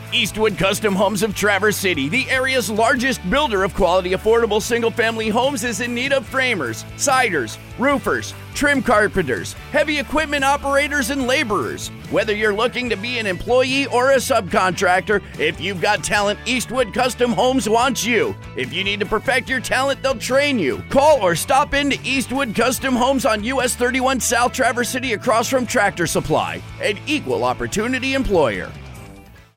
Eastwood Custom Homes of Traverse City, the area's largest builder of quality, affordable single-family homes, is in need of framers, siders, roofers, trim carpenters, heavy equipment operators, and laborers. Whether you're looking to be an employee or a subcontractor, if you've got talent, Eastwood Custom Homes wants you. If you need to perfect your talent, they'll train you. Call or stop into Eastwood Custom Homes on US 31 South Traverse City across from Tractor Supply, an equal opportunity employer.